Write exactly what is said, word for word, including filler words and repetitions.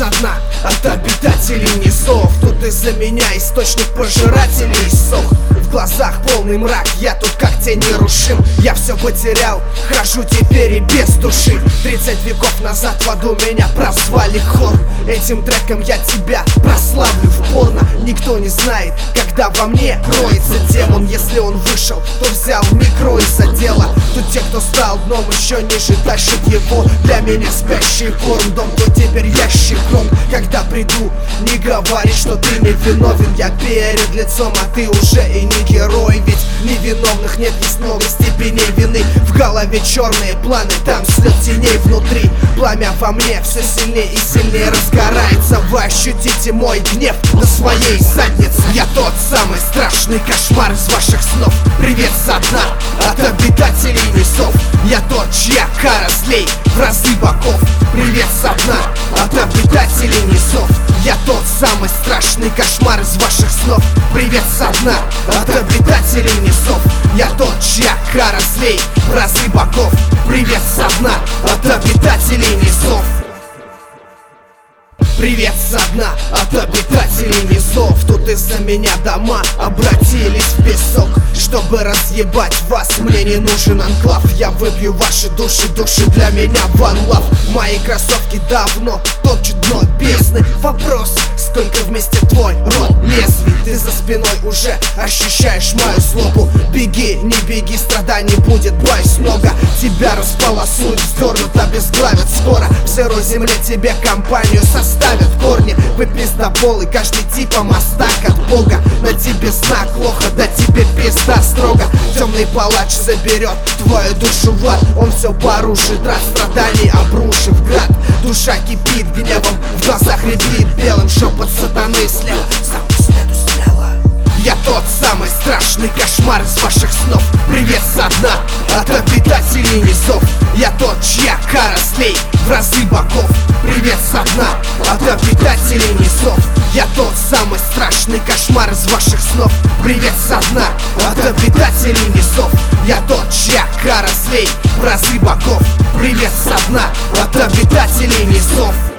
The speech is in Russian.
со дна от обитателей низов. Тут из-за меня источник пожирателей сох. В глазах полный мрак, я тут как тень нерушим. Я все потерял, хожу теперь и без души. Тридцать веков назад в аду меня прозвали хор. Этим треком я тебя прославлю в порно. Никто не знает, когда во мне кроется демон. Если он вышел, то взял микро и задела. Тут те, кто стал дном еще ниже, тащит его. Для меня спящий корм, дом, то теперь ящик гром. Когда приду, не говори, что ты не виновен. Я перед лицом, а ты уже и не герой. Ведь невиновных нет, есть много степеней вины. В голове черные планы, там след теней внутри. Пламя во мне все сильнее и сильнее разгорается. Вы ощутите мой гнев на своей заднице. Я тот самый страшный кошмар из ваших снов. Привет со дна от обитателей низов. Я тот, чья кара злей в разы боков. Привет со дна от обитателей низов. Я тот самый страшный кошмар из ваших снов. Привет со дна от обитателей низов. Я тот, чья кара злей в разы боков. Привет со дна от обитателей низов. Привет со дна от обитателей низов. Тут из-за меня дома обратились в песок. Чтобы разъебать вас, мне не нужен анклав. Я выбью ваши души, души для меня one love. Мои кроссовки давно топчут дно бездны. Вопрос, сколько вместе твой рот лезвий? Ты за спиной уже ощущаешь мою злобу. Беги, не беги, страданий будет, боюсь много. Тебя располосуют, вздернут, обезглавят скоро. В сырой земле тебе компанию составят корни. Вы пиздоболы, каждый типа мостак от Бога. На тебе знак лоха, да тебе пизда строго. Темный палач заберет твою душу в ад. Он все порушит, рад страданий обрушив град. Душа кипит гневом, в глазах рябит белым. Шепот сатаны слева, сам по следу слева. Я тот самый страшный кошмар из ваших снов. Привет со дна от обитателей низов. Я тот, чья кара злей в разы боков. Привет со дна от обитателей низов. Я тот самый страшный кошмар из ваших снов. Привет со дна от обитателей низов. Я тот, чья кара злей в разы боков. Привет со дна от обитателей низов.